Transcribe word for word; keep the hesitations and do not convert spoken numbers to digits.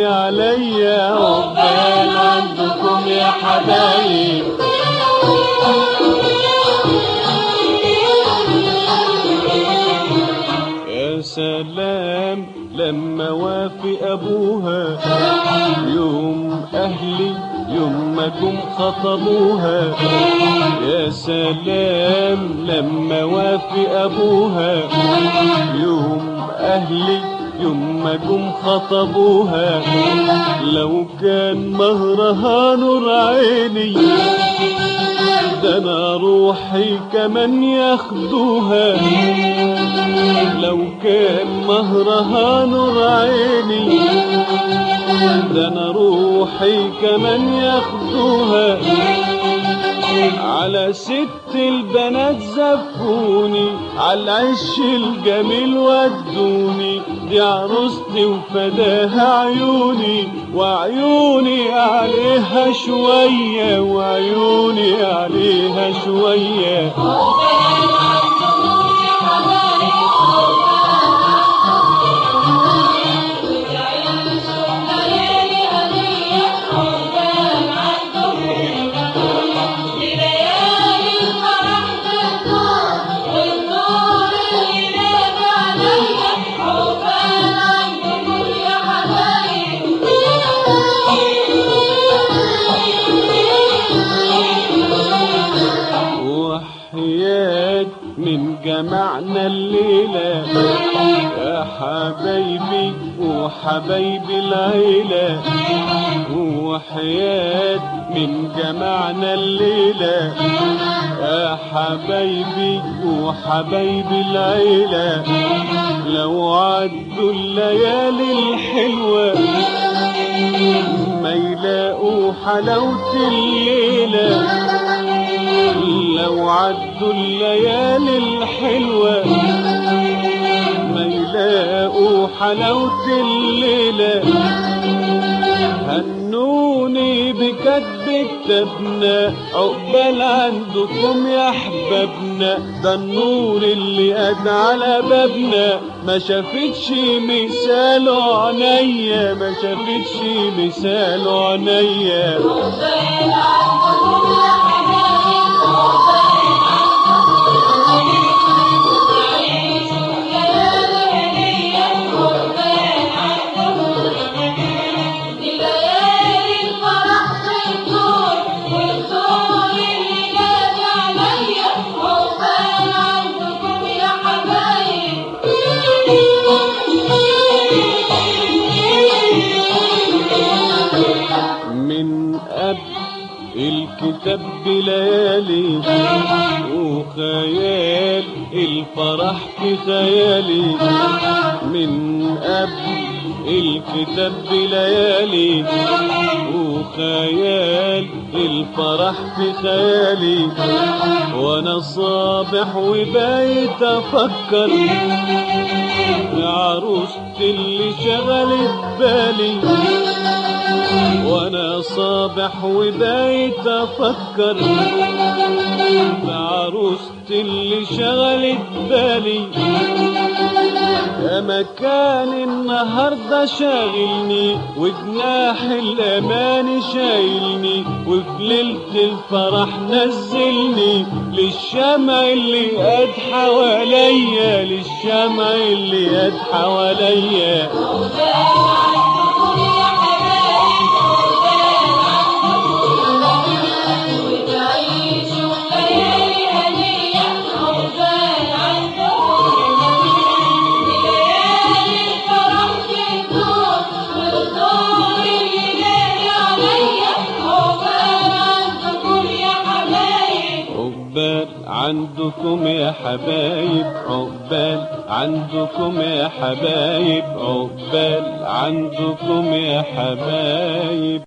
عليا، عقبال عندكم يا حبايب. يا سلام لما وافق ابوها يوم اهلي يوم ما جم خطبوها. يا سلام لما وافق ابوها يوم اهلي يوم ما جم خطبوها. لو كان مهرها نور عيني ده انا روحي كمان ياخدوها. لو كان مهرها نور عيني ده انا روحي كمان ياخدوها. على ست البنات زفوني على العش الجميل ودوني، دي عروستي وفداها عيوني وعيوني عليها شوية وعيوني عليها شوية. من جمعنا الليلة يا حبايبي وحبايبي العيلة، وحياة من جمعنا الليلة يا حبايبي وحبايبي العيلة. لو عدوا الليالي الحلوة ما يلاقوا حلاوة الليلة. لو عدوا الليالي الحلوة ما يلاقوا حلاوة الليلة. هنوني بكتب كتابنا عقبال عندكم يا احبابنا، ده النور اللي قد على بابنا ما شافتش مثاله عينيا، ما شافتش مثاله عينيا. الكتاب بليالي وخيال الفرح في خيالي، من قبل الكتاب بليالي وخيال الفرح في خيالي. وانا صابح وبايت افكر يا عروستي اللي شغلت بالي. وانا صابح وبايت افكر بعروستي اللي شغلت بالي. يا مكان النهارده شاغلني وجناح الامان شايلني، وفي ليلة الفرح نزلني للشمع اللي قد حواليا، للشمع اللي قد حواليا. عندكم يا حبايب عقبال عندكم يا حبايب عقبال عندكم يا حبايب.